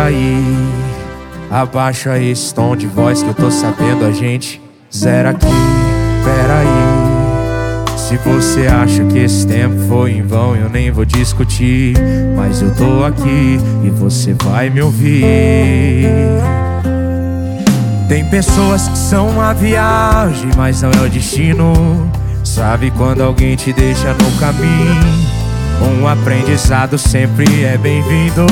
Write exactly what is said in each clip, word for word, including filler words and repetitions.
peraí, abaixa esse tom de voz que eu tô sabendo a gente zera aqui. Peraí, se você acha que esse tempo foi em vão, eu nem vou discutir, mas eu tô aqui e você vai me ouvir. Tem pessoas que são uma viagem, mas não é o destino. Sabe quando alguém te deixa no caminho? Um aprendizado sempre é bem-vindo.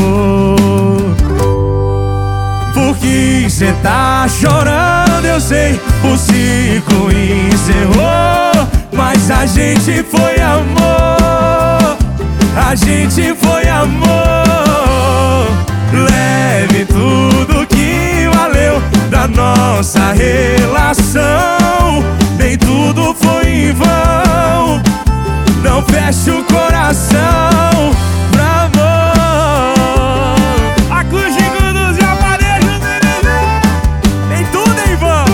Por que cê tá chorando? Eu sei, o ciclo encerrou, mas a gente foi amor. A gente foi amor. Leve tudo que valeu da nossa relação. Nem tudo foi em vão. Não feche o coração pra amor. Acústico dos japonês, tem tudo em vão.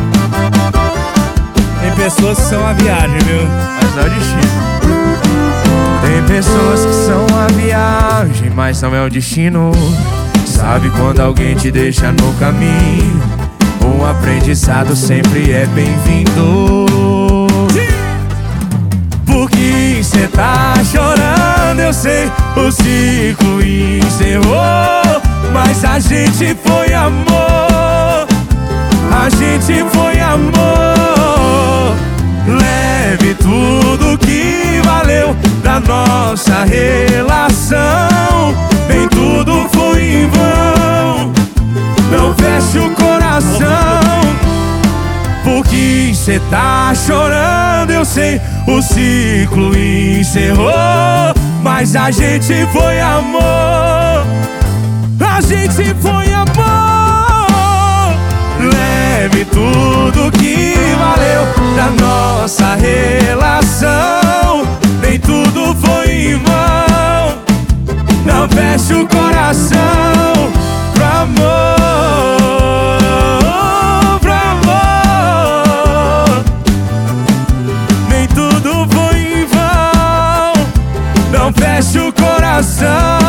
Tem pessoas que são a viagem, viu? Mas não é o destino. Tem pessoas que são a viagem, mas não é o destino. Sabe quando alguém te deixa no caminho? Um aprendizado sempre é bem-vindo. Por que cê tá chorando? Eu sei, o ciclo encerrou, mas a gente foi amor. A gente foi amor. Leve tudo que valeu da nossa relação. Nem tudo foi em vão. Não feche o coração. Por que cê tá chorando? Eu sei, o ciclo encerrou, mas a gente foi amor. A gente foi amor. Leve tudo que valeu da nossa relação. Nem tudo foi em vão. Não feche o coração pro amor. Feche o coração.